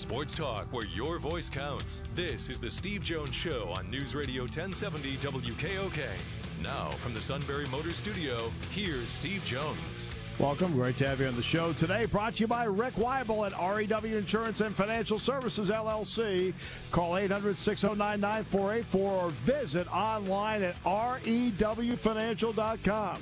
Sports talk where your voice counts. This is the Steve Jones Show on News Radio 1070 WKOK. Now, from the Sunbury Motors Studio, here's Steve Jones. Welcome. Great to have you on the show today. Brought to you by Rick Weibel at REW Insurance and Financial Services, LLC. Call 800-609-9484 or visit online at rewfinancial.com.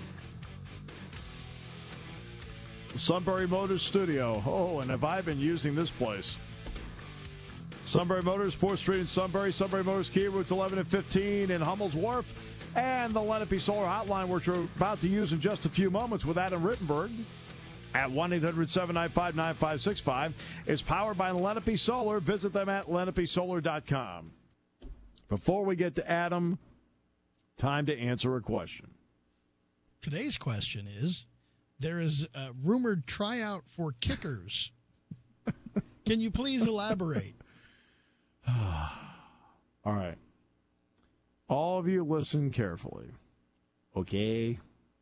Sunbury Motors Studio. Oh, and have I been using this place? Sunbury Motors, 4th Street in Sunbury. Sunbury Motors Kia, routes 11 and 15 in Hummel's Wharf. And the Lenape Solar Hotline, which we're about to use in just a few moments with Adam Rittenberg at 1-800-795-9565, is powered by Lenape Solar. Visit them at lenapesolar.com. Before we get to Adam, time to answer a question. Today's question is, there is a rumored tryout for kickers. Can you please elaborate? All right. All of you listen carefully. Okay?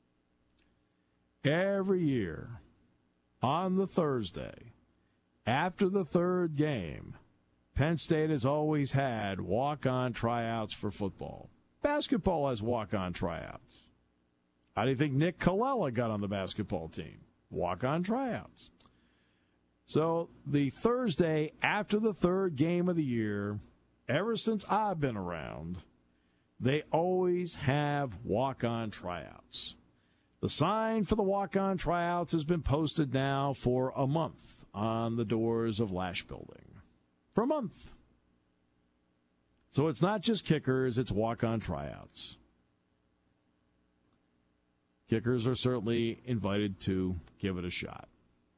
Every year, on the Thursday, after the third game, Penn State has always had walk-on tryouts for football. Basketball has walk-on tryouts. How do you think Nick Colella got on the basketball team? Walk-on tryouts. So the Thursday after the third game of the year, ever since I've been around, they always have walk-on tryouts. The sign for the walk-on tryouts has been posted now for a month on the doors of Lasch Building. For a month. So it's not just kickers, it's walk-on tryouts. Kickers are certainly invited to give it a shot.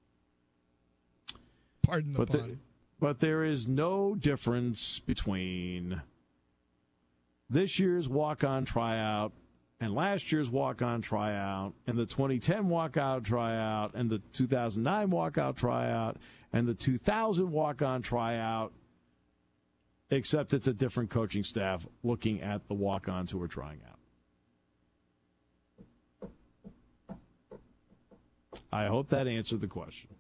Pardon the pun. But there is no difference between this year's walk-on tryout and last year's walk-on tryout and the 2010 walk-on tryout and the 2009 walk-on tryout and the 2000 walk-on tryout, except it's a different coaching staff looking at the walk-ons who are trying out. I hope that answered the question.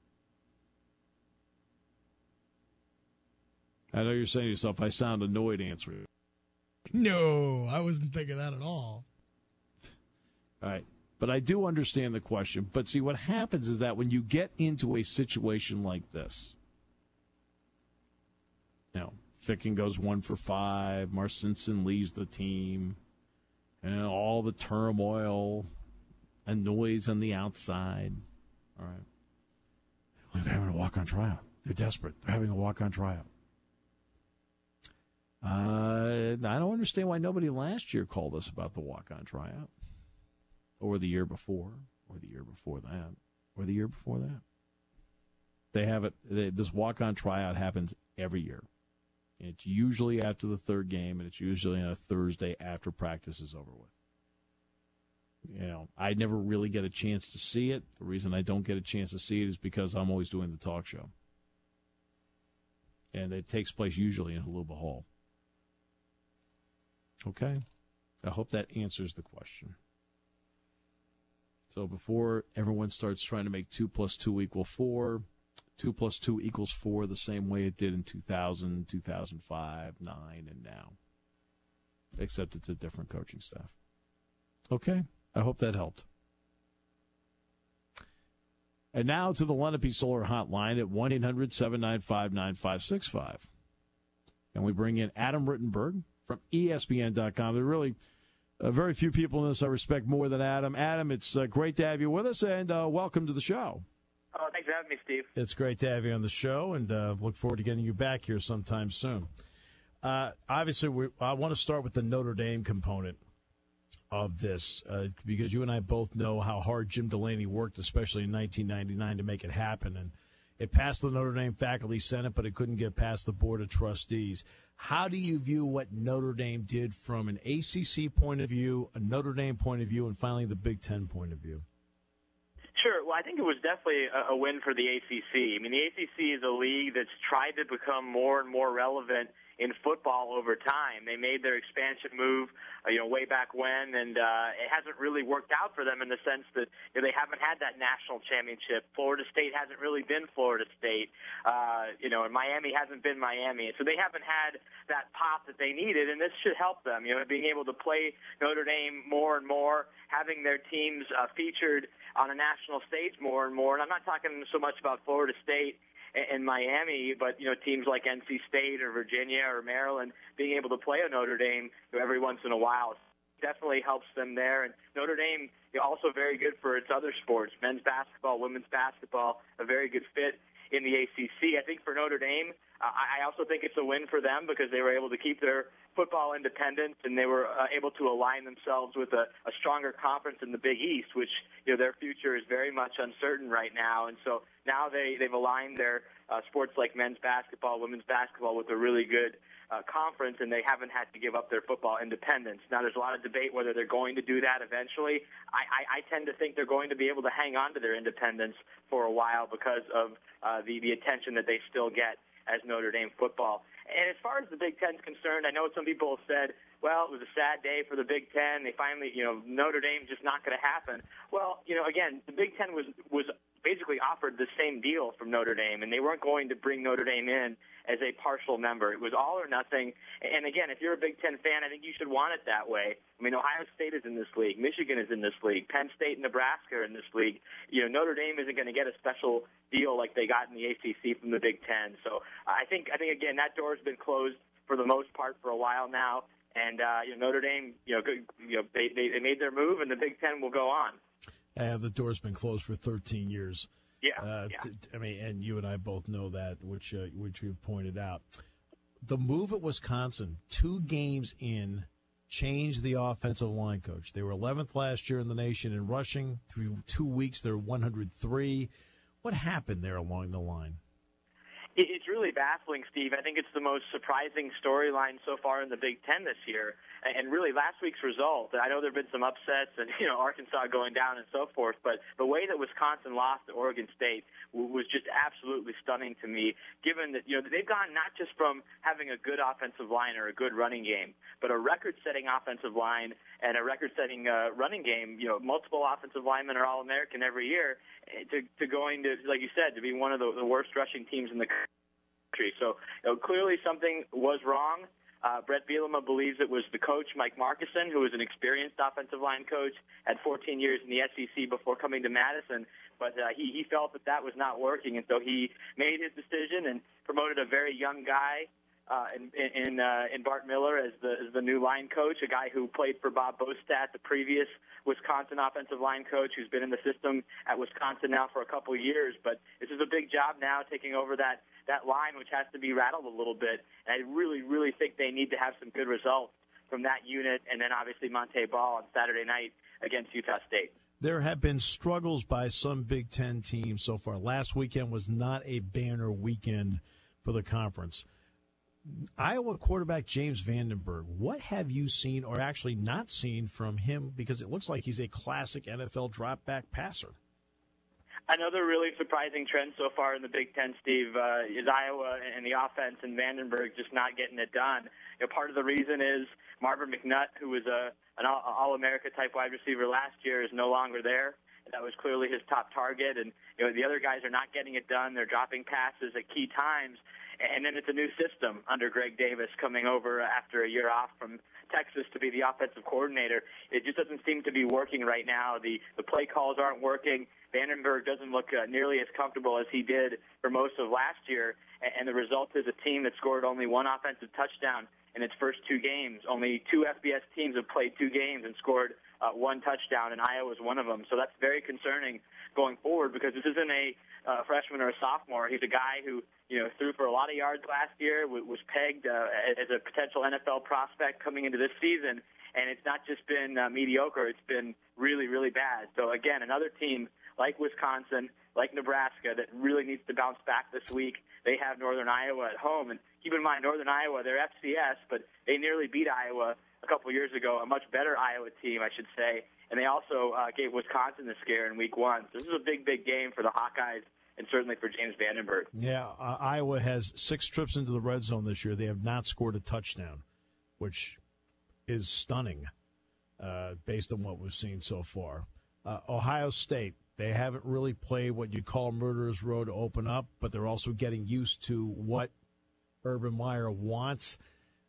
I know you're saying to yourself, I sound annoyed answering. No, I wasn't thinking that at all. All right. But I do understand the question. But see, what happens is that when you get into a situation like this, Ficken goes 1 for 5, Marcinson leaves the team, and all the turmoil and noise on the outside. All right. Look, they're having a walk-on tryout. They're desperate. They're having a walk-on tryout. I don't understand why nobody last year called us about the walk-on tryout, or the year before, or the year before that, or the year before that. They have it. This walk-on tryout happens every year. It's usually after the third game, and it's usually on a Thursday after practice is over with. I never really get a chance to see it. The reason I don't get a chance to see it is because I'm always doing the talk show. And it takes place usually in Haluba Hall. Okay? I hope that answers the question. So before everyone starts trying to make 2 + 2 = 4, 2 + 2 = 4 the same way it did in 2000, 2005, 2009, and now. Except it's a different coaching staff. Okay? I hope that helped. And now to the Lenape Solar Hotline at 1-800-795-9565. And we bring in Adam Rittenberg from ESPN.com. There are really very few people in this I respect more than Adam. Adam, it's great to have you with us, and welcome to the show. Oh, thanks for having me, Steve. It's great to have you on the show, and look forward to getting you back here sometime soon. Obviously, I want to start with the Notre Dame component of this, because you and I both know how hard Jim Delaney worked, especially in 1999, to make it happen. And it passed the Notre Dame Faculty Senate, but it couldn't get past the Board of Trustees. How do you view what Notre Dame did from an ACC point of view, a Notre Dame point of view, and finally the Big Ten point of view? Sure. Well, I think it was definitely a win for the ACC. I mean, the ACC is a league that's tried to become more and more relevant in football over time. They made their expansion move, way back when, and it hasn't really worked out for them in the sense that they haven't had that national championship. Florida State hasn't really been Florida State, and Miami hasn't been Miami. So they haven't had that pop that they needed, and this should help them. Being able to play Notre Dame more and more, having their teams featured on a national stage more and more. And I'm not talking so much about Florida State and Miami, but teams like NC State or Virginia or Maryland being able to play a Notre Dame every once in a while definitely helps them there. And Notre Dame also very good for its other sports, men's basketball, women's basketball, a very good fit in the ACC. I think for Notre Dame, I also think it's a win for them because they were able to keep their football independence and they were able to align themselves with a stronger conference in the Big East, which their future is very much uncertain right now. And so now they've aligned their sports like men's basketball, women's basketball with a really good conference, and they haven't had to give up their football independence. Now, there's a lot of debate whether they're going to do that eventually. I tend to think they're going to be able to hang on to their independence for a while because of the attention that they still get as Notre Dame football. And as far as the Big Ten is concerned, I know some people have said, well, it was a sad day for the Big Ten. They finally, Notre Dame's just not going to happen. Well, again, the Big Ten was basically offered the same deal from Notre Dame, and they weren't going to bring Notre Dame in as a partial member. It was all or nothing. And again, if you're a Big Ten fan, I think you should want it that way. I mean, Ohio State is in this league. Michigan is in this league. Penn State and Nebraska are in this league. Notre Dame isn't going to get a special deal like they got in the ACC from the Big Ten. So I think again, that door has been closed for the most part for a while now. And Notre Dame, they made their move, and the Big Ten will go on. The door's been closed for 13 years. Yeah. And you and I both know that, which you've pointed out. The move at Wisconsin, 2 games in, changed the offensive line coach. They were 11th last year in the nation in rushing. Through 2 weeks, they're 103. What happened there along the line? It's really baffling, Steve. I think it's the most surprising storyline so far in the Big Ten this year. And really, last week's result, I know there have been some upsets and, Arkansas going down and so forth, but the way that Wisconsin lost to Oregon State was just absolutely stunning to me, given that, they've gone not just from having a good offensive line or a good running game, but a record-setting offensive line and a record-setting running game. Multiple offensive linemen are All-American every year, to going to, like you said, to be one of the worst rushing teams in the country. So clearly something was wrong. Brett Bielema believes it was the coach, Mike Markuson, who was an experienced offensive line coach, had 14 years in the SEC before coming to Madison, but he felt that was not working, and so he made his decision and promoted a very young guy in Bart Miller as the new line coach, a guy who played for Bob Bostad, the previous Wisconsin offensive line coach, who's been in the system at Wisconsin now for a couple of years. But this is a big job now, taking over that line, which has to be rattled a little bit. And I really, really think they need to have some good results from that unit, and then obviously Monte Ball on Saturday night against Utah State. There have been struggles by some Big Ten teams so far. Last weekend was not a banner weekend for the conference. Iowa quarterback James Vandenberg, what have you seen or actually not seen from him? Because it looks like he's a classic NFL drop-back passer. Another really surprising trend so far in the Big Ten, Steve, is Iowa and the offense and Vandenberg just not getting it done. Part of the reason is Marvin McNutt, who was an All-America type wide receiver last year, is no longer there. That was clearly his top target, and the other guys are not getting it done. They're dropping passes at key times. And then it's a new system under Greg Davis coming over after a year off from Texas to be the offensive coordinator. It just doesn't seem to be working right now. The play calls aren't working. Vandenberg doesn't look nearly as comfortable as he did for most of last year. And the result is a team that scored only 1 offensive touchdown in its first 2 games. Only 2 FBS teams have played 2 games and scored 1 touchdown, and Iowa was one of them. So that's very concerning going forward, because this isn't a freshman or a sophomore. He's a guy who threw for a lot of yards last year, was pegged as a potential NFL prospect coming into this season, and it's not just been mediocre. It's been really, really bad. So, again, another team like Wisconsin, like Nebraska, that really needs to bounce back this week. They have Northern Iowa at home, and keep in mind, Northern Iowa, they're FCS, but they nearly beat Iowa a couple of years ago, a much better Iowa team, I should say, and they also gave Wisconsin the scare in week 1. So this is a big, big game for the Hawkeyes and certainly for James Vandenberg. Yeah, Iowa has 6 trips into the red zone this year. They have not scored a touchdown, which is stunning based on what we've seen so far. Ohio State, they haven't really played what you'd call Murderer's Row to open up, but they're also getting used to what Urban Meyer wants.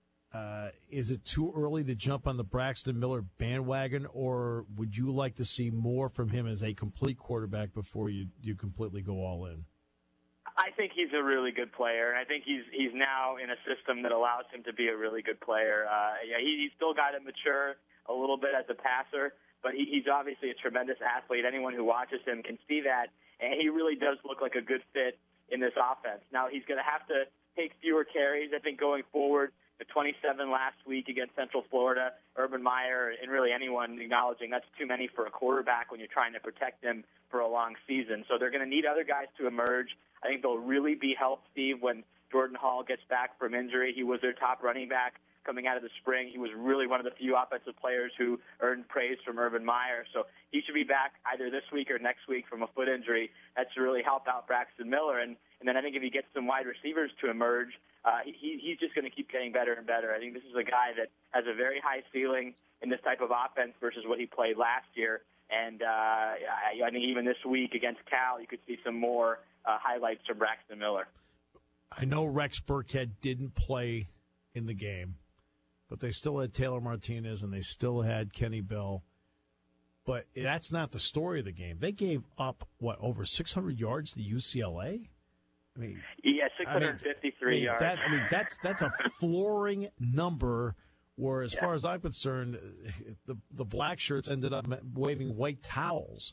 Is it too early to jump on the Braxton Miller bandwagon, or would you like to see more from him as a complete quarterback before you completely go all in? I think he's a really good player, and I think he's now in a system that allows him to be a really good player. He's still got to mature a little bit as a passer, but he's obviously a tremendous athlete. Anyone who watches him can see that, and he really does look like a good fit in this offense. Now, he's going to have to take fewer carries, I think, going forward. The 27 last week against Central Florida, Urban Meyer, and really anyone acknowledging that's too many for a quarterback when you're trying to protect him for a long season. So they're going to need other guys to emerge. I think they'll really be helped, Steve, when Jordan Hall gets back from injury. He was their top running back coming out of the spring. He was really one of the few offensive players who earned praise from Urban Meyer. So he should be back either this week or next week from a foot injury. That should really help out Braxton Miller. And then I think if he gets some wide receivers to emerge, he's just going to keep getting better and better. I think this is a guy that has a very high ceiling in this type of offense versus what he played last year. And I think even this week against Cal, you could see some more highlights from Braxton Miller. I know Rex Burkhead didn't play in the game, but they still had Taylor Martinez and they still had Kenny Bell. But that's not the story of the game. They gave up, over 600 yards to UCLA? I mean, yeah, 653 yards. That's a flooring number. Where, as far as I'm concerned, the black shirts ended up waving white towels.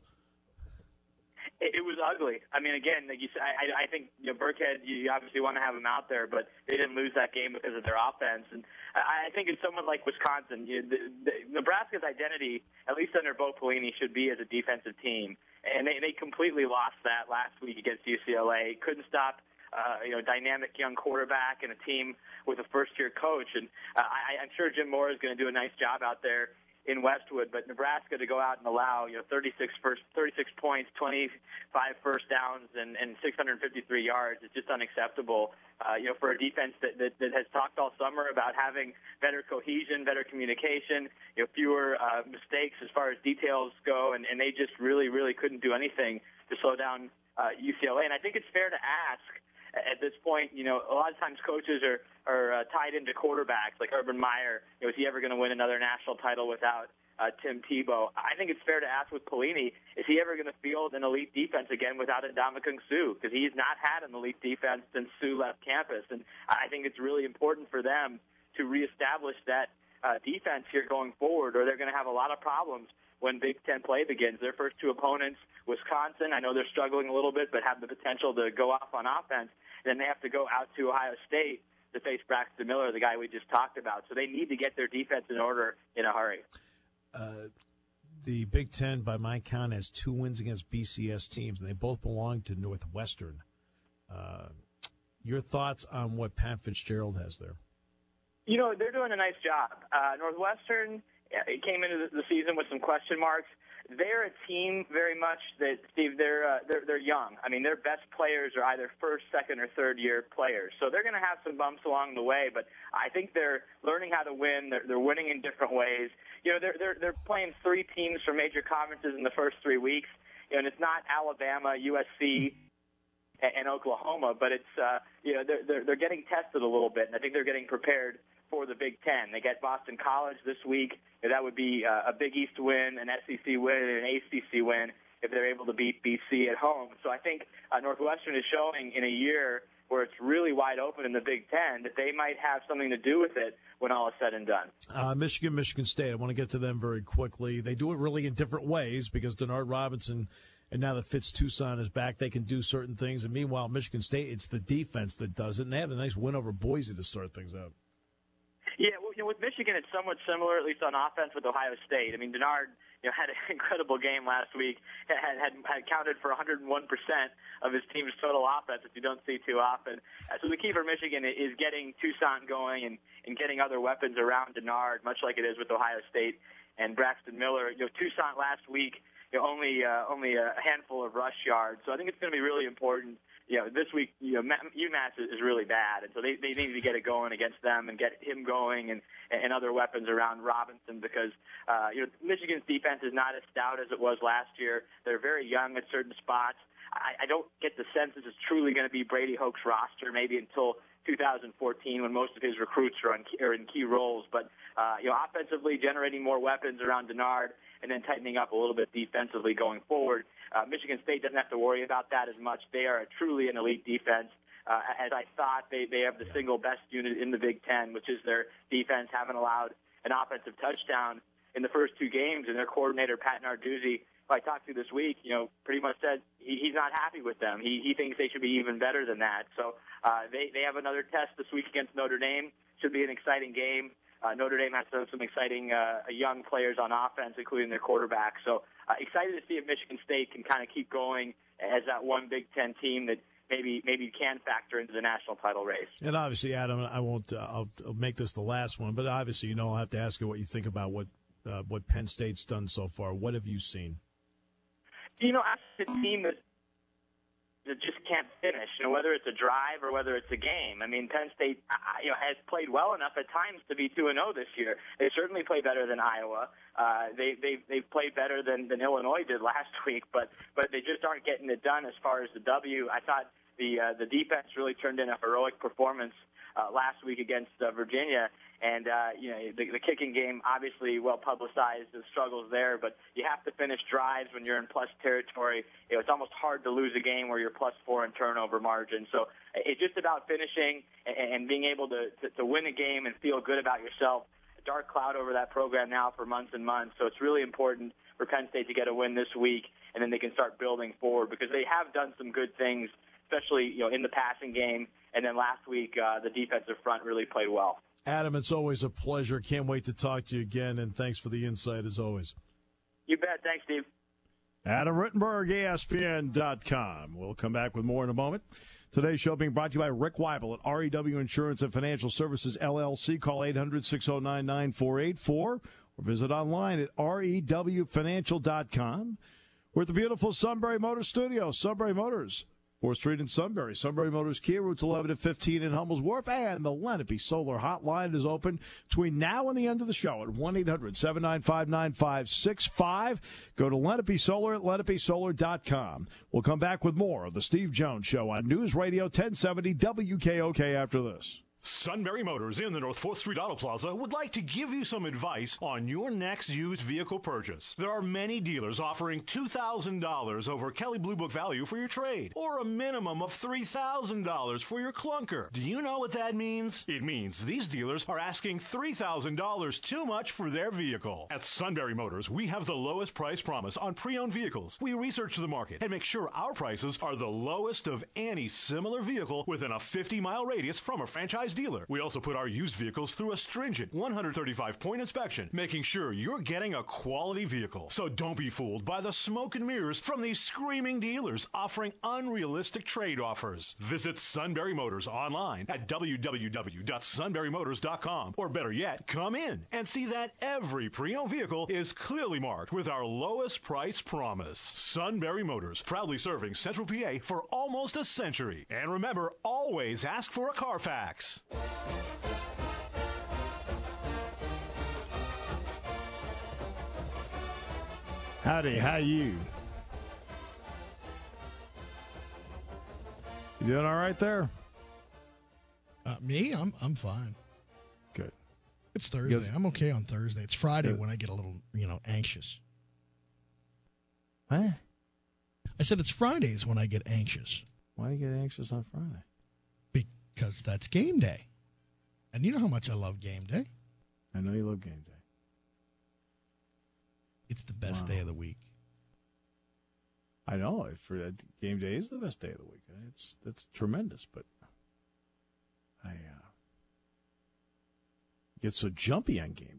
It was ugly. I mean, again, like you said, I think Burkhead, you obviously want to have him out there, but they didn't lose that game because of their offense. And I think in someone like Wisconsin, Nebraska's identity, at least under Bo Pelini, should be as a defensive team. And they completely lost that last week against UCLA. Couldn't stop dynamic young quarterback and a team with a first-year coach. And I'm sure Jim Moore is going to do a nice job out there in Westwood, but Nebraska to go out and allow 36 points, 25 first downs, and 653 yards is just unacceptable. For a defense that has talked all summer about having better cohesion, better communication, fewer mistakes as far as details go, and they just really, really couldn't do anything to slow down UCLA. And I think it's fair to ask, at this point, a lot of times coaches are tied into quarterbacks like Urban Meyer. Is he ever going to win another national title without Tim Tebow? I think it's fair to ask with Pelini, is he ever going to field an elite defense again without Ndamukong Suh? Because he's not had an elite defense since Suh left campus. And I think it's really important for them to reestablish that defense here going forward, or they're going to have a lot of problems when Big Ten play begins. Their first two opponents, Wisconsin, I know they're struggling a little bit, but have the potential to go off on offense. Then they have to go out to Ohio State to face Braxton Miller, the guy we just talked about. So they need to get their defense in order in a hurry. The Big Ten, by my count, has 2 wins against BCS teams, and they both belong to Northwestern. Your thoughts on what Pat Fitzgerald has there? They're doing a nice job. Northwestern came into the season with some question marks. They're a team very much that, Steve, they're young. I mean, their best players are either first, second, or third-year players. So they're going to have some bumps along the way, but I think they're learning how to win. They're winning in different ways. They're playing 3 teams from major conferences in the first 3 weeks, and it's not Alabama, USC, and Oklahoma, but it's they're getting tested a little bit, and I think they're getting prepared for the Big Ten. They get Boston College this week. That would be a Big East win, an SEC win, and an ACC win if they're able to beat BC at home. So I think Northwestern is showing in a year where it's really wide open in the Big Ten that they might have something to do with it when all is said and done. Michigan State, I want to get to them very quickly. They do it really in different ways because Denard Robinson, and now that Fitz Toussaint is back, they can do certain things. And meanwhile, Michigan State, it's the defense that does it. And they have a nice win over Boise to start things out. Yeah, with Michigan, it's somewhat similar, at least on offense, with Ohio State. I mean, Denard had an incredible game last week, had counted for 101% of his team's total offense, which you don't see too often. So the key for Michigan is getting Toussaint going and getting other weapons around Denard, much like it is with Ohio State and Braxton Miller. Toussaint last week only a handful of rush yards. So I think it's going to be really important. This week, UMass is really bad, and so they need to get it going against them and get him going and other weapons around Robinson because Michigan's defense is not as stout as it was last year. They're very young at certain spots. I don't get the sense this is truly going to be Brady Hoke's roster maybe until 2014 when most of his recruits are in key roles. But offensively, generating more weapons around Denard and then tightening up a little bit defensively going forward. Michigan State doesn't have to worry about that as much. They are truly an elite defense. As I thought, they have the single best unit in the Big Ten, which is their defense, haven't allowed an offensive touchdown in the first two games. And their coordinator, Pat Narduzzi, who I talked to this week, pretty much said he's not happy with them. He thinks they should be even better than that. So they have another test this week against Notre Dame. Should be an exciting game. Notre Dame has some exciting young players on offense, including their quarterback. So excited to see if Michigan State can kind of keep going as that one Big Ten team that maybe can factor into the national title race. And obviously, Adam, I won't. I'll make this the last one, but obviously, I'll have to ask you what you think about what Penn State's done so far. What have you seen? As a team that just can't finish, whether it's a drive or whether it's a game. I mean, Penn State, has played well enough at times to be 2-0 this year. They certainly play better than Iowa. They've played better than Illinois did last week, but they just aren't getting it done as far as the W. I thought the defense really turned in a heroic performance last week against Virginia. And, the kicking game, obviously well publicized, the struggles there, but you have to finish drives when you're in plus territory. It's almost hard to lose a game where you're +4 in turnover margin. So it's just about finishing and being able to win a game and feel good about yourself. A dark cloud over that program now for months and months. So it's really important for Penn State to get a win this week, and then they can start building forward because they have done some good things, especially, in the passing game. And then last week, the defensive front really played well. Adam, it's always a pleasure. Can't wait to talk to you again, and thanks for the insight as always. You bet. Thanks, Steve. Adam Rittenberg, ESPN.com. We'll come back with more in a moment. Today's show being brought to you by Rick Weibel at REW Insurance and Financial Services, LLC. Call 800-609-9484 or visit online at rewfinancial.com. We're at the beautiful Sunbury Motors Studio. Sunbury Motors, 4th Street in Sunbury. Sunbury Motors Kia, routes 11 to 15 in Hummel's Wharf. And the Lenape Solar Hotline is open between now and the end of the show at 1-800-795-9565. Go to Lenape Solar at lenapesolar.com. We'll come back with more of the Steve Jones Show on News Radio 1070 WKOK after this. Sunbury Motors in the North 4th Street Auto Plaza would like to give you some advice on your next used vehicle purchase. There are many dealers offering $2,000 over Kelley Blue Book value for your trade, or a minimum of $3,000 for your clunker. Do you know what that means? It means these dealers are asking $3,000 too much for their vehicle. At Sunbury Motors, we have the lowest price promise on pre-owned vehicles. We research the market and make sure our prices are the lowest of any similar vehicle within a 50-mile radius from a franchise dealer. We also put our used vehicles through a stringent 135-point inspection, making sure you're getting a quality vehicle. So don't be fooled by the smoke and mirrors from these screaming dealers offering unrealistic trade offers. Visit Sunbury Motors online at www.sunburymotors.com, or better yet, come in and see that every pre-owned vehicle is clearly marked with our lowest price promise. Sunbury Motors, proudly serving Central PA for almost a century. And remember, always ask for a Carfax. Howdy, how you? You doing all right there? Me? I'm fine. Good. It's Thursday. I'm okay on Thursday. It's Friday when I get a little, anxious. What? I said it's Fridays when I get anxious. Why do you get anxious on Friday? Because that's game day. And you know how much I love game day. I know you love game day. It's the best day of the week. I know. For game day is the best day of the week. That's tremendous, but I get so jumpy on game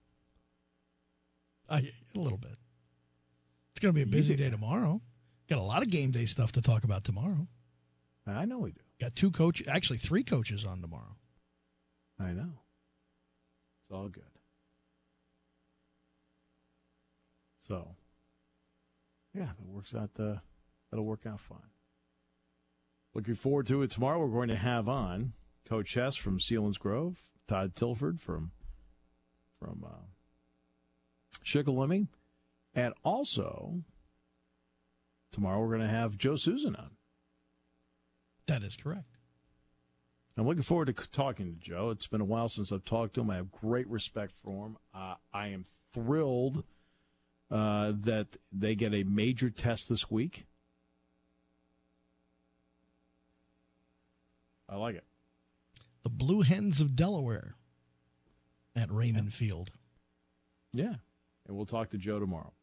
day. A little bit. It's going to be a busy day tomorrow. Got a lot of game day stuff to talk about tomorrow. I know we do. Got 3 coaches on tomorrow. I know. It's all good. So, Yeah, that works out. That'll work out fine. Looking forward to it tomorrow. We're going to have on Coach Hess from Selinsgrove, Todd Tilford from Shikellamy, and also tomorrow we're going to have Joe Susan on. That is correct. I'm looking forward to talking to Joe. It's been a while since I've talked to him. I have great respect for him. I am thrilled that they get a major test this week. I like it. The Blue Hens of Delaware at Raymond Field. Yeah, and we'll talk to Joe tomorrow.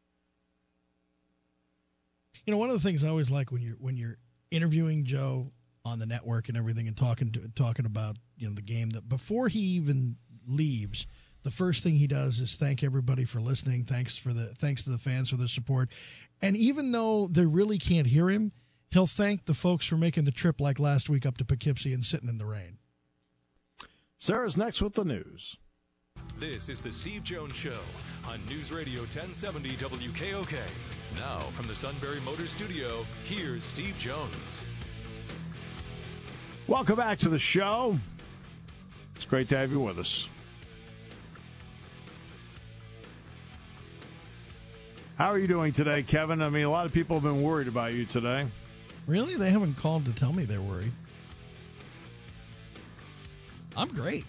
You know, one of the things I always like when you're interviewing Joe on the network and everything, and talking about, you know, the game, that before he even leaves, the first thing he does is thank everybody for listening. Thanks to the fans for their support. And even though they really can't hear him, he'll thank the folks for making the trip, like last week up to Poughkeepsie and sitting in the rain. Sarah's next with the news. This is the Steve Jones Show on News Radio 1070 WKOK. Now, from the Sunbury Motors Studio, here's Steve Jones. Welcome back to the show. It's great to have you with us. How are you doing today, Kevin? I mean, a lot of people have been worried about you today. Really? They haven't called to tell me they're worried. I'm great.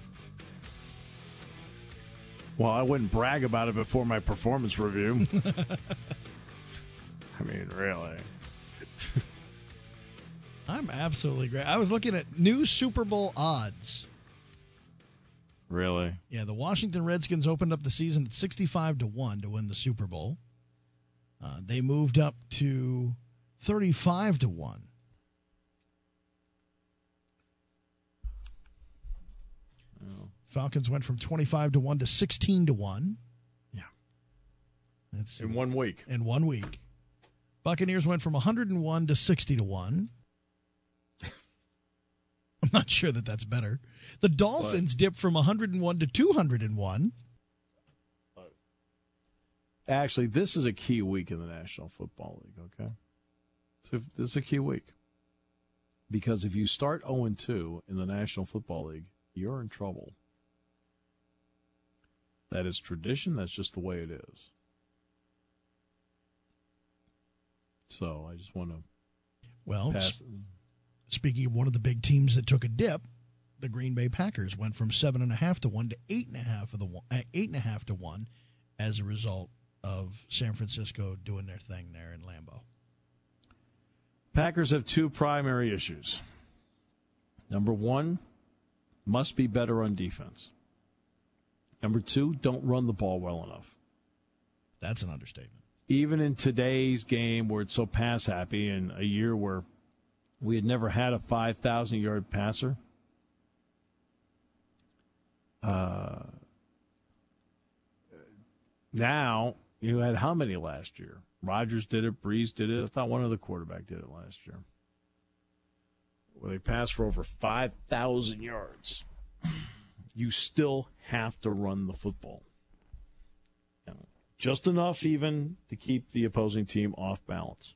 Well, I wouldn't brag about it before my performance review. I mean, really. I'm absolutely great. I was looking at new Super Bowl odds. Really? Yeah, the Washington Redskins opened up the season at 65-1 to win the Super Bowl. They moved up to 35-1. Oh. Falcons went from 25-1 to 16-1. Yeah. That's in 1 week. In 1 week. Buccaneers went from 101 to 60-1. I'm not sure that that's better. The Dolphins dipped from 101 to 201. Actually, this is a key week in the National Football League, okay? So this is a key week. Because if you start 0-2 in the National Football League, you're in trouble. That is tradition. That's just the way it is. So I just want to pass. Speaking of one of the big teams that took a dip, the Green Bay Packers went from 7.5 to 1 to 8.5 to 1 as a result of San Francisco doing their thing there in Lambeau. Packers have two primary issues. Number one, must be better on defense. Number two, don't run the ball well enough. That's an understatement. Even in today's game where it's so pass happy, in a year where we had never had a 5,000-yard passer, now you had how many last year? Rodgers did it. Breeze did it. I thought one other quarterback did it last year, where they passed for over 5,000 yards. You still have to run the football. Just enough even to keep the opposing team off balance.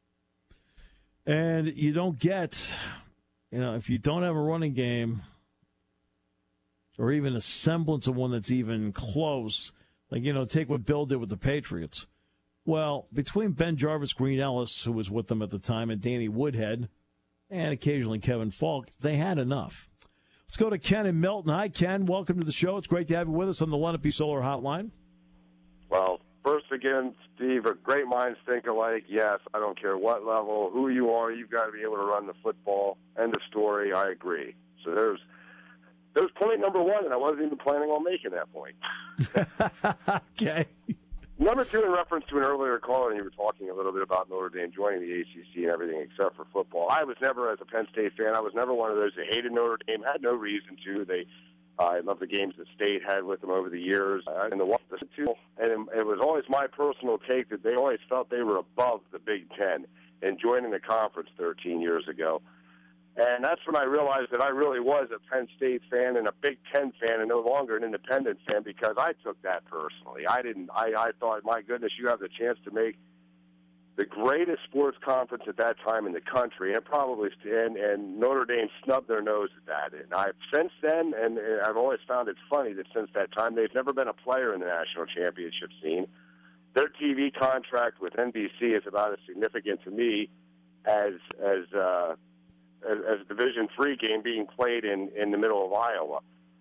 And you don't get, if you don't have a running game or even a semblance of one that's even close, like, take what Bill did with the Patriots. Well, between Ben Jarvis, Green Ellis, who was with them at the time, and Danny Woodhead, and occasionally Kevin Falk, they had enough. Let's go to Ken in Milton. Hi, Ken. Welcome to the show. It's great to have you with us on the Lenape Solar Hotline. Well, first again, Steve, great minds think alike. Yes, I don't care what level, who you are, you've got to be able to run the football. End of story. I agree. So there's point number one, and I wasn't even planning on making that point. Okay. Number two, in reference to an earlier call, and you were talking a little bit about Notre Dame joining the ACC and everything except for football. I was never, as a Penn State fan, I was never one of those that hated Notre Dame, had no reason to. I love the games that State had with them over the years. And it was always my personal take that they always felt they were above the Big Ten and joining the conference 13 years ago. And that's when I realized that I really was a Penn State fan and a Big Ten fan and no longer an independent fan, because I took that personally. I thought, my goodness, you have the chance to make the greatest sports conference at that time in the country, and probably and Notre Dame snubbed their nose at that. And since then, and I've always found it funny that since that time, they've never been a player in the national championship scene. Their TV contract with NBC is about as significant to me as a Division III game being played in the middle of Iowa.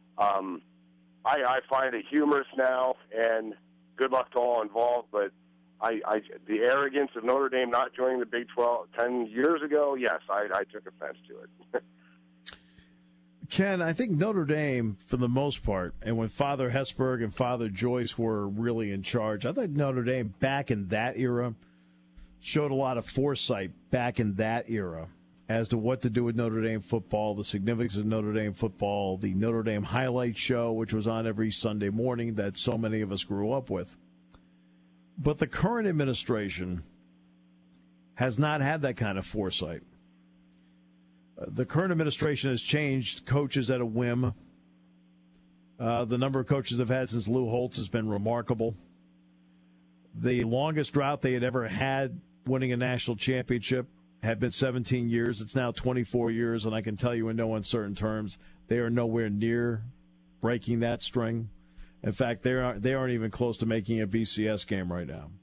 I find it humorous now, and good luck to all involved, but the arrogance of Notre Dame not joining the Big 12 10 years ago, yes, I took offense to it. Ken, I think Notre Dame, for the most part, and when Father Hesburgh and Father Joyce were really in charge, I think Notre Dame back in that era showed a lot of foresight back in that era as to what to do with Notre Dame football, the significance of Notre Dame football, the Notre Dame highlight show, which was on every Sunday morning that so many of us grew up with. But the current administration has not had that kind of foresight. The current administration has changed coaches at a whim. The number of coaches they've had since Lou Holtz has been remarkable. The longest drought they had ever had winning a national championship had been 17 years. It's now 24 years, and I can tell you in no uncertain terms, they are nowhere near breaking that string. In fact, they aren't even close to making a BCS game right now.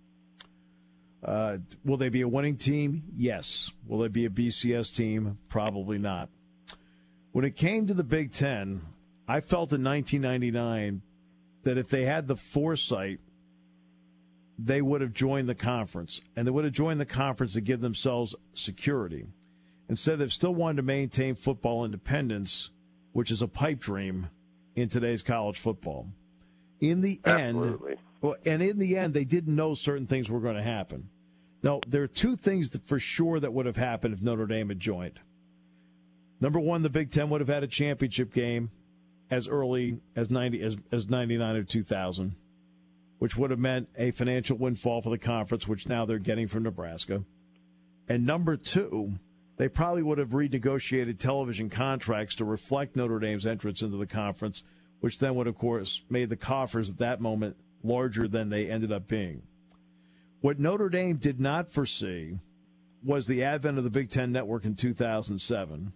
Will they be a winning team? Yes. Will they be a BCS team? Probably not. When it came to the Big Ten, I felt in 1999 that if they had the foresight, they would have joined the conference. And they would have joined the conference to give themselves security. Instead, they've still wanted to maintain football independence, which is a pipe dream in today's college football. In the Absolutely. end, they didn't know certain things were going to happen. Now, there are two things that for sure that would have happened if Notre Dame had joined. Number one, the Big Ten would have had a championship game as early as 99 or 2000, which would have meant a financial windfall for the conference, which now they're getting from Nebraska. And number two, they probably would have renegotiated television contracts to reflect Notre Dame's entrance into the conference, which then would, of course, made the coffers at that moment larger than they ended up being. What Notre Dame did not foresee was the advent of the Big Ten Network in 2007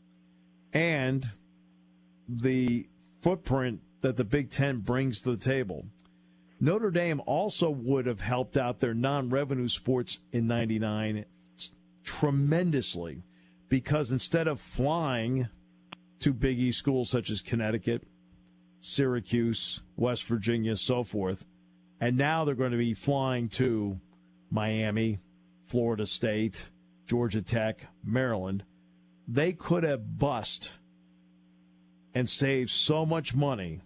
and the footprint that the Big Ten brings to the table. Notre Dame also would have helped out their non-revenue sports in 99 tremendously because instead of flying to Big East schools such as Connecticut, Syracuse, West Virginia, so forth, and now they're going to be flying to Miami, Florida State, Georgia Tech, Maryland. They could have bust and saved so much money.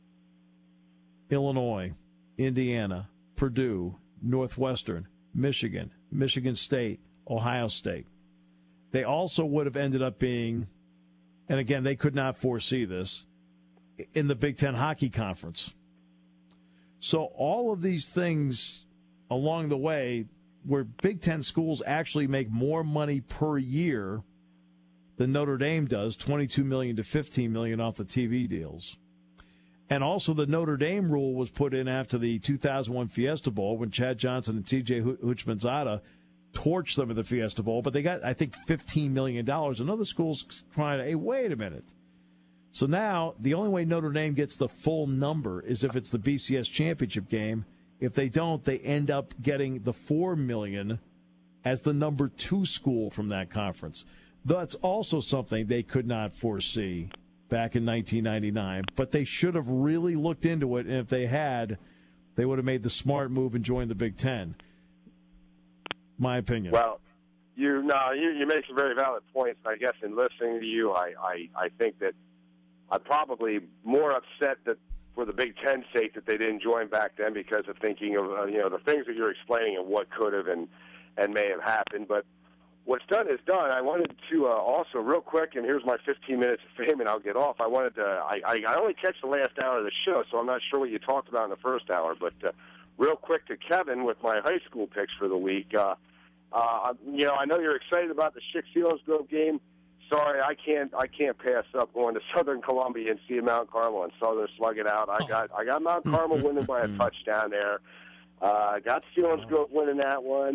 Illinois, Indiana, Purdue, Northwestern, Michigan, Michigan State, Ohio State. They also would have ended up being, and again, they could not foresee this, in the Big Ten Hockey Conference. So all of these things along the way where Big Ten schools actually make more money per year than Notre Dame does, $22 million to $15 million off the TV deals. And also the Notre Dame rule was put in after the 2001 Fiesta Bowl when Chad Johnson and T.J. Houshmandzadeh torched them at the Fiesta Bowl. But they got, I think, $15 million. And other schools trying, hey, wait a minute. So now the only way Notre Dame gets the full number is if it's the BCS championship game. If they don't, they end up getting the $4 million as the number 2 school from that conference. That's also something they could not foresee back in 1999, but they should have really looked into it, and if they had, they would have made the smart move and joined the Big Ten. My opinion. Well, you make some very valid points. I guess in listening to you, I think that I'm probably more upset that for the Big Ten's sake that they didn't join back then because of thinking of the things that you're explaining and what could have and may have happened. But what's done is done. I wanted to also real quick, and here's my 15 minutes of fame, and I'll get off. I wanted to. I only catch the last hour of the show, so I'm not sure what you talked about in the first hour. But real quick to Kevin with my high school picks for the week. I know you're excited about the Selinsgrove game. Sorry, I can't pass up going to Southern Columbia and see Mount Carmel and Southern slug it out. I got Mount Carmel winning by a touchdown there. I got Selinsgrove winning that one.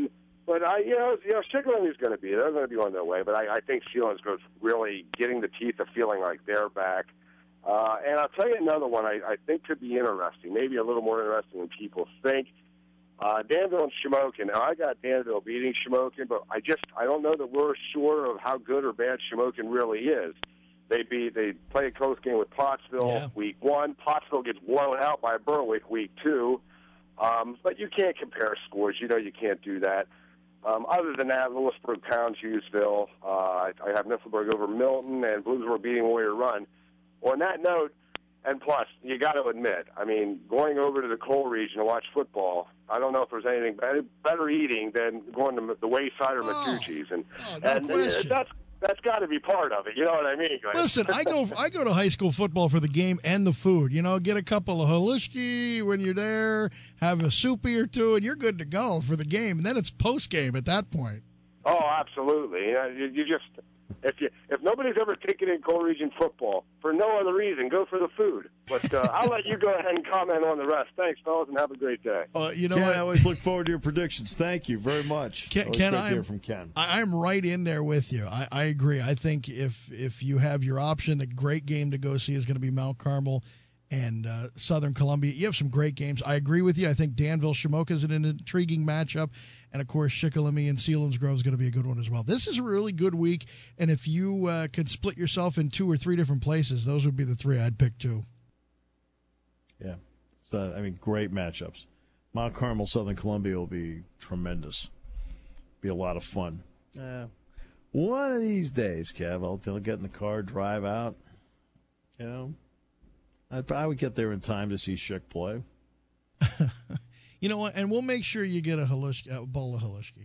But Shikellamy is going to be. They're going to be on their way. But I think Selinsgrove's really getting the teeth of feeling like they're back. And I'll tell you another one I think could be interesting, maybe a little more interesting than people think. Danville and Shamokin. Now, I got Danville beating Shamokin, but I don't know that we're sure of how good or bad Shamokin really is. They play a close game with Pottsville week 1. Pottsville gets blown out by Berwick week 2. But you can't compare scores. You know you can't do that. Other than that, Lewisburg pounds Hughesville. I have Mifflinburg over Milton, and Bluesboro beating Warrior Run. On that note, and plus, you got to admit, I mean, going over to the coal region to watch football, I don't know if there's anything better eating than going to the Wayside or Matucci's. And that's got to be part of it. You know what I mean? Listen, I go to high school football for the game and the food. You know, get a couple of halushki when you're there, have a soupy or two, and you're good to go for the game. And then it's post game at that point. Oh, absolutely. You just if nobody's ever taken in coal region football for no other reason, go for the food. But I'll let you go ahead and comment on the rest. Thanks, fellas, and have a great day. You know Ken, what? I always look forward to your predictions. Thank you very much. Ken, hear from Ken. I'm right in there with you. I agree. I think if you have your option, the great game to go see is going to be Mount Carmel and Southern Columbia. You have some great games. I agree with you. I think Danville-Shamokin is an intriguing matchup. And, of course, Shikellamy and Selinsgrove is going to be a good one as well. This is a really good week. And if you could split yourself in 2 or 3 different places, those would be the 3 I'd pick too. Yeah. Great matchups. Mount Carmel, Southern Columbia will be tremendous. Be a lot of fun. One of these days, Kev, I'll get in the car, drive out, you know. I would get there in time to see Schick play. You know what? And we'll make sure you get a bowl of halushki.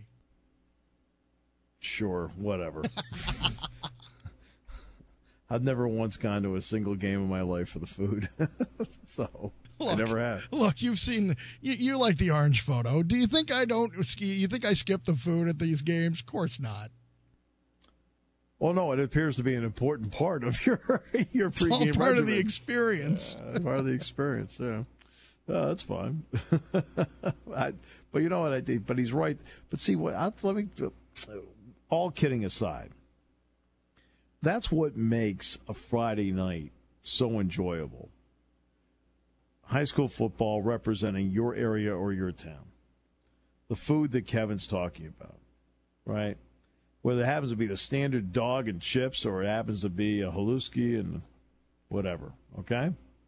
Sure, whatever. I've never once gone to a single game in my life for the food. So I never have. Look, you've seen you like the orange photo. Do you think I don't ski? You think I skip the food at these games? Of course not. Well, no, it appears to be an important part of your pregame it's all part regimen. of the experience. Part of the experience, yeah. That's fine. But you know what I did? But he's right. But see, all kidding aside, that's what makes a Friday night so enjoyable. High school football representing your area or your town. The food that Kevin's talking about, right? Whether it happens to be the standard dog and chips or it happens to be a halushki and whatever, okay?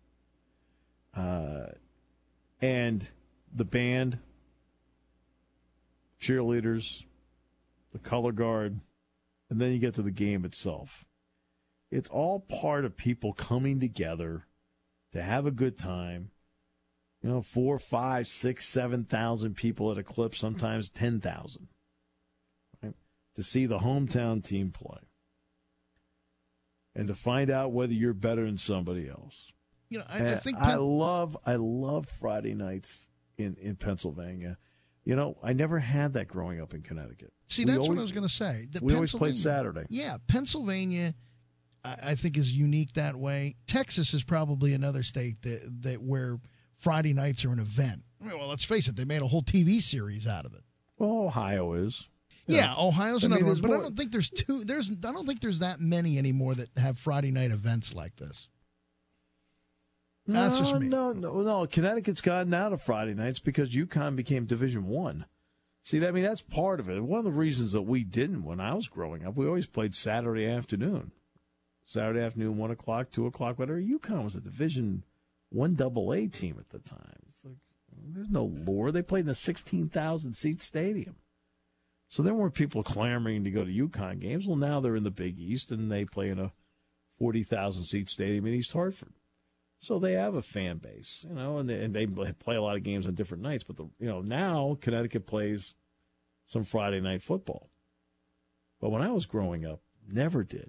And the band, cheerleaders, the color guard, and then you get to the game itself. It's all part of people coming together to have a good time. 4, 5, 6, 7,000 people at a clip, sometimes 10,000. To see the hometown team play and to find out whether you're better than somebody else. I think I love Friday nights in Pennsylvania. I never had that growing up in Connecticut. See, that's what I was going to say. We always played Saturday. Yeah, Pennsylvania, I think, is unique that way. Texas is probably another state that where Friday nights are an event. Well, let's face it, they made a whole TV series out of it. Well, Ohio is. Yeah, Ohio's another one, but I don't think there's I don't think there's that many anymore that have Friday night events like this. That's just me. No. Connecticut's gotten out of Friday nights because UConn became Division I. See, that's part of it. One of the reasons that we didn't when I was growing up, we always played Saturday afternoon. Saturday afternoon, 1 o'clock, 2 o'clock, whatever. UConn was a Division I AA team at the time. It's like, there's no lure. They played in a 16,000-seat stadium. So there weren't people clamoring to go to UConn games. Well, now they're in the Big East, and they play in a 40,000-seat stadium in East Hartford. So they have a fan base, and they play a lot of games on different nights. But now Connecticut plays some Friday night football. But when I was growing up, never did.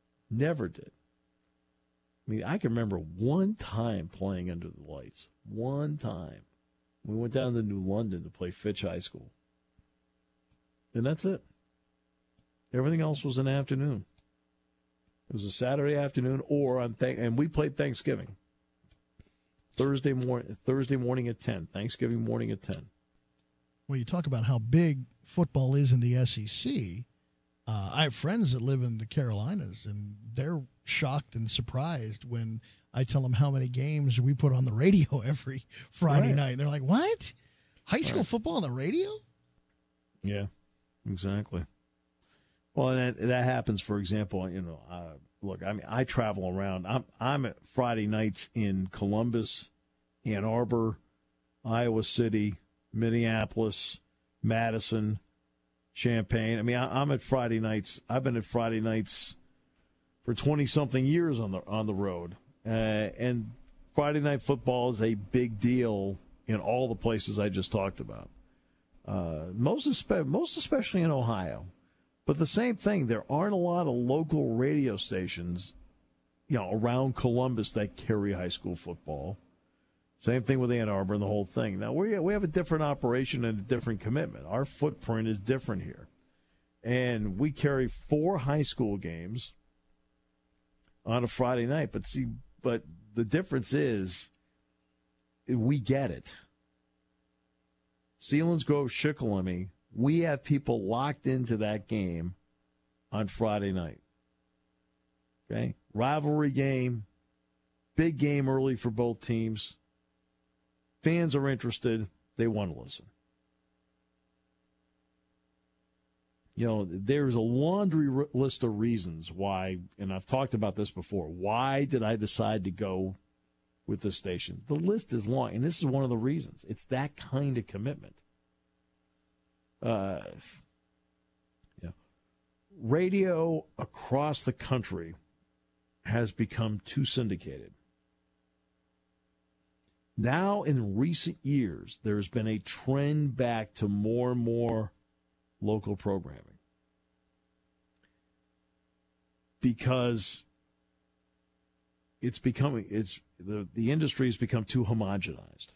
I can remember one time playing under the lights. One time. We went down to New London to play Fitch High School. And that's it. Everything else was an afternoon. It was a Saturday afternoon, and we played Thanksgiving. Thursday morning at 10. Thanksgiving morning at 10. Well, you talk about how big football is in the SEC. I have friends that live in the Carolinas, and they're shocked and surprised when I tell them how many games we put on the radio every Friday night. They're like, what? High school football on the radio? Yeah, exactly. Well, and that happens, for example, look, I mean, I travel around. I'm at Friday nights in Columbus, Ann Arbor, Iowa City, Minneapolis, Madison, Champaign. I mean, I'm at Friday nights. I've been at Friday nights for 20-something years on the road. And Friday night football is a big deal in all the places I just talked about. Most especially in Ohio. But the same thing, there aren't a lot of local radio stations, around Columbus that carry high school football. Same thing with Ann Arbor and the whole thing. Now, we have a different operation and a different commitment. Our footprint is different here. And we carry 4 high school games on a Friday night. But the difference is we get it. Selinsgrove, Shikellamy, we have people locked into that game on Friday night. Okay? Rivalry game, big game early for both teams. Fans are interested. They want to listen. There's a laundry list of reasons why, and I've talked about this before, why did I decide to go with this station? The list is long, and this is one of the reasons. It's that kind of commitment. Radio across the country has become too syndicated. Now, in recent years, there's been a trend back to more and more local programming because the industry has become too homogenized.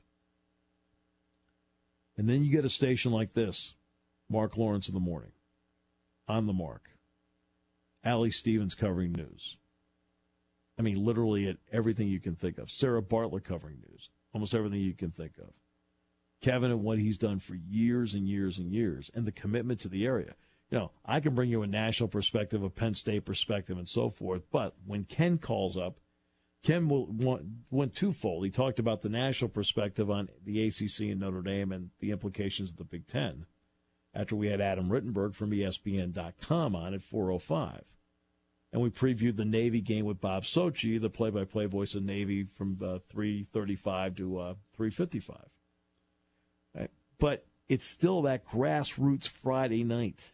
And then you get a station like this, Mark Lawrence in the morning, On the Mark, Allie Stevens covering news. I mean, literally at everything you can think of. Sarah Bartlett covering news. Almost everything you can think of. Kevin and what he's done for years and years and years, and the commitment to the area. I can bring you a national perspective, a Penn State perspective, and so forth, but when Ken calls up, Ken went twofold. He talked about the national perspective on the ACC and Notre Dame and the implications of the Big Ten after we had Adam Rittenberg from ESPN.com on at 4:05. And we previewed the Navy game with Bob Sochi, the play-by-play voice of Navy, from 3:35 to 3:55. Right? But it's still that grassroots Friday night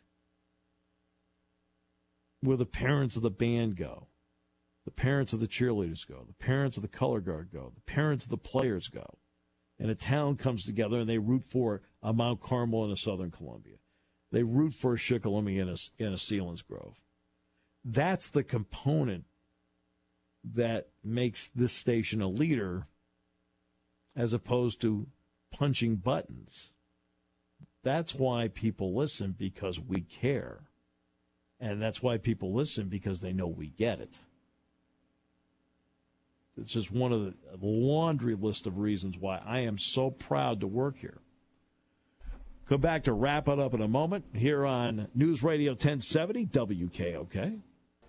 where the parents of the band go, the parents of the cheerleaders go, the parents of the color guard go, the parents of the players go, and a town comes together and they root for a Mount Carmel and a Southern Columbia. They root for a Shikellamy and a Selinsgrove. That's the component that makes this station a leader as opposed to punching buttons. That's why people listen, because we care. And that's why people listen, because they know we get it. It's just one of the laundry list of reasons why I am so proud to work here. Come back to wrap it up in a moment here on News Radio 1070 WKOK.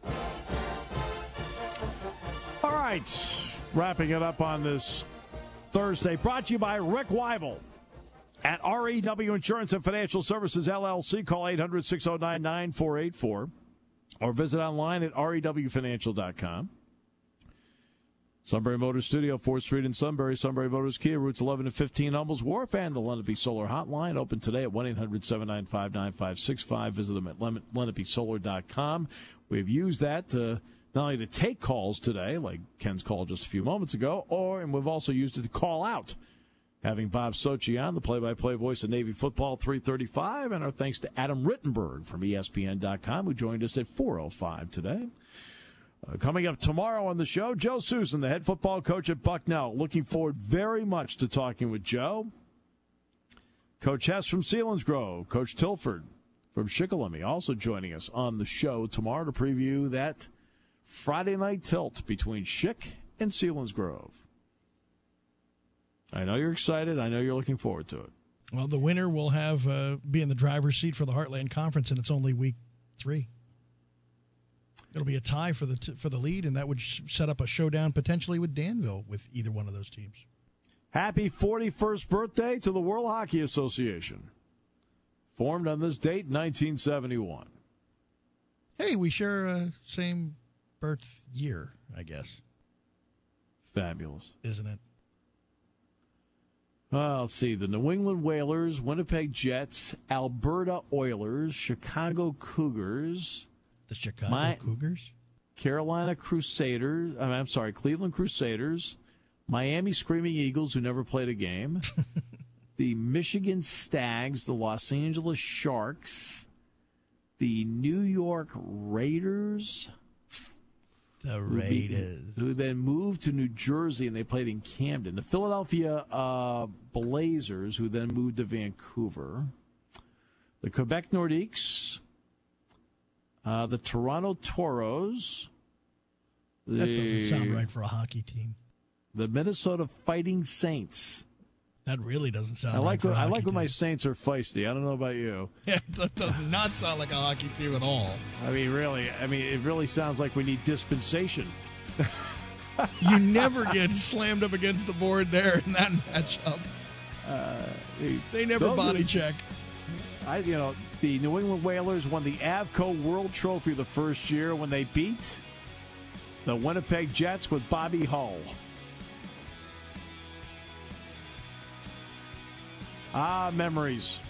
All right, wrapping it up on this Thursday, brought to you by Rick Weibel at REW Insurance and Financial Services, LLC. Call 800-609-9484 or visit online at rewfinancial.com. Sunbury Motors Studio, 4th Street in Sunbury. Sunbury Motors Kia, routes 11 and 15, Humbles Wharf, and the Lenape Solar Hotline, open today at 1-800-795-9565. Visit them at lenapesolar.com. We've used that not only to take calls today, like Ken's call just a few moments ago, and we've also used it to call out. Having Bob Sochi on, the play-by-play voice of Navy football, 3:35, and our thanks to Adam Rittenberg from ESPN.com, who joined us at 4:05 today. Coming up tomorrow on the show, Joe Susan, the head football coach at Bucknell. Looking forward very much to talking with Joe. Coach Hess from Selinsgrove, Coach Tilford from Shikellamy also joining us on the show tomorrow to preview that Friday night tilt between Schick and Selinsgrove. I know you're excited. I know you're looking forward to it. Well, the winner will have be in the driver's seat for the Heartland Conference, and it's only week 3. It'll be a tie for the lead, and that would set up a showdown potentially with Danville with either one of those teams. Happy 41st birthday to the World Hockey Association. Formed on this date, 1971. Hey, we share same birth year, I guess. Fabulous. Isn't it? Let's see. The New England Whalers, Winnipeg Jets, Alberta Oilers, Chicago Cougars. The Chicago Cougars? Cleveland Crusaders. Miami Screaming Eagles, who never played a game. The Michigan Stags, the Los Angeles Sharks. The New York Raiders. The Raiders. Who then moved to New Jersey, and they played in Camden. The Philadelphia Blazers, who then moved to Vancouver. The Quebec Nordiques. The Toronto Toros. That doesn't sound right for a hockey team. The Minnesota Fighting Saints. That really doesn't sound right like for a hockey I like team. when my Saints are feisty. I don't know about you. Yeah, that does not sound like a hockey team at all. I mean, really. It really sounds like we need dispensation. You never get slammed up against the board there in that matchup. They never body check. The New England Whalers won the Avco World Trophy the first year when they beat the Winnipeg Jets with Bobby Hull. Memories.